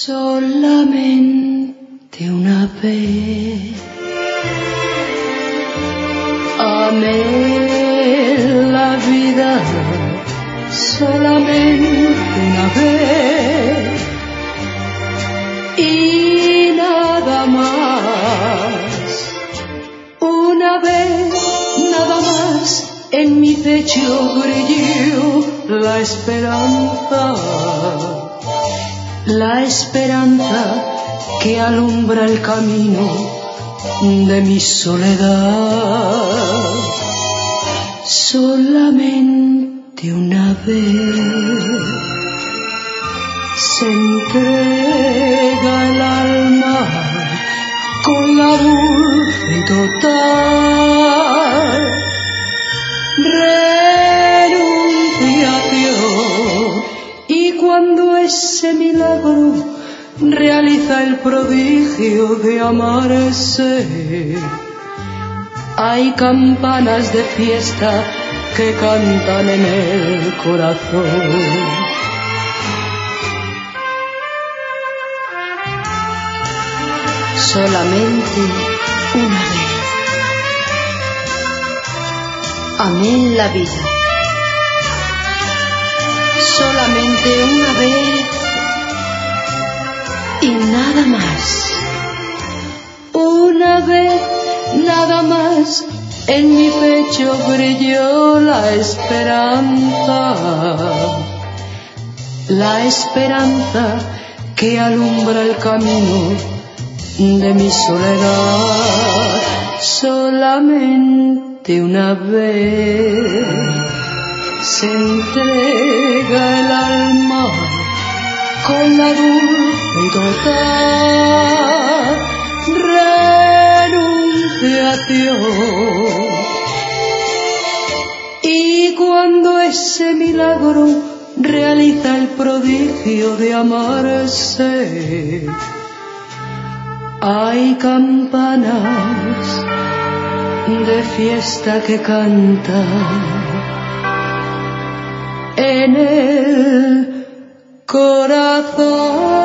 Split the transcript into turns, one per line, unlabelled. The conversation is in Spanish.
Solamente una vez amé la vida, solamente una vez y nada más. Una vez, nada más, en mi pecho brilló la esperanza que alumbra el camino de mi soledad. Solamente una vez se entrega el alma con la dulce y total renunciación, y cuando ese milagro realiza el prodigio de amarse, hay campanas de fiesta que cantan en el corazón. Solamente una vez amé la vida, solamente una vez y nada más. Una vez, nada más, en mi pecho brilló la esperanza que alumbra el camino de mi soledad. Solamente una vez se entrega el alma con la dulce y total renunciación, y cuando ese milagro realiza el prodigio de amarse, hay campanas de fiesta que cantan en el corazón.